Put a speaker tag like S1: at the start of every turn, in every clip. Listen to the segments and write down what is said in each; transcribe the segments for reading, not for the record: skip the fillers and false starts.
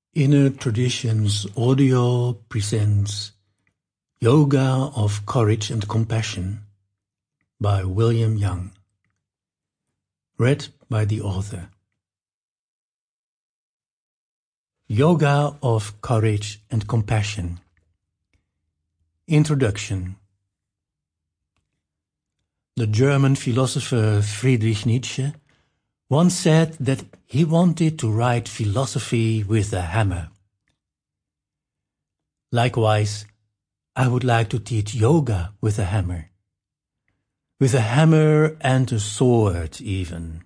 S1: Inner Traditions Audio presents Yoga of Courage and Compassion by William Young. Read by the author. Yoga of Courage and Compassion. Introduction. The German philosopher Friedrich Nietzsche once said that he wanted to write philosophy with a hammer. Likewise, I would like to teach yoga with a hammer. With a hammer and a sword even.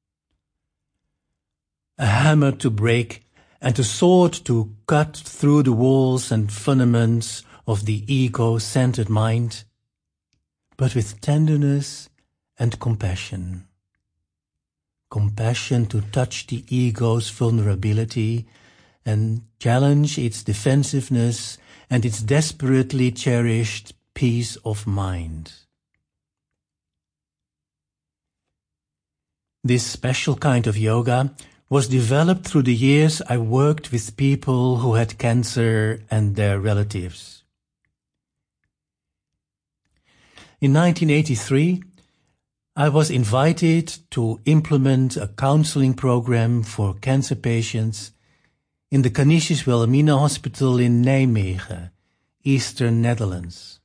S1: A hammer to break and a sword to cut through the walls and fundaments of the ego-centered mind, but with tenderness and compassion. Compassion to touch the ego's vulnerability and challenge its defensiveness and its desperately cherished peace of mind. This special kind of yoga was developed through the years I worked with people who had cancer and their relatives. In 1983, I was invited to implement a counseling program for cancer patients in the Canisius Wilhelmina Hospital in Nijmegen, Eastern Netherlands.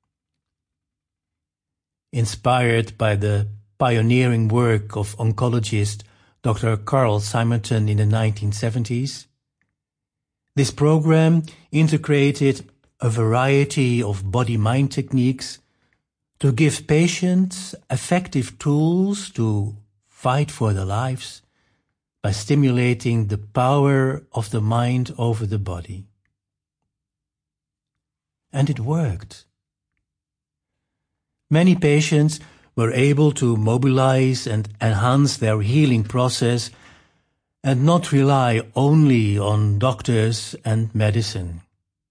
S1: Inspired by the pioneering work of oncologist Dr. Carl Simonton in the 1970s, this program integrated a variety of body-mind techniques to give patients effective tools to fight for their lives by stimulating the power of the mind over the body. And it worked. Many patients were able to mobilize and enhance their healing process and not rely only on doctors and medicine.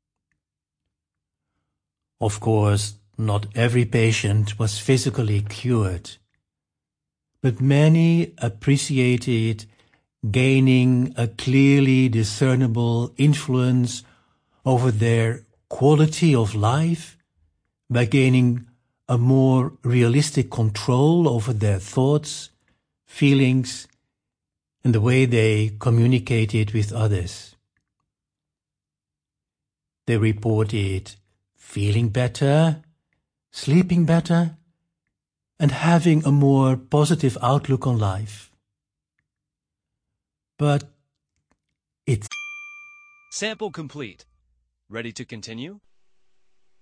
S1: Of course, not every patient was physically cured, but many appreciated gaining a clearly discernible influence over their quality of life by gaining a more realistic control over their thoughts, feelings, and the way they communicated with others. They reported feeling better, sleeping better, and having a more positive outlook on life. But it's
S2: Sample complete. Ready to continue?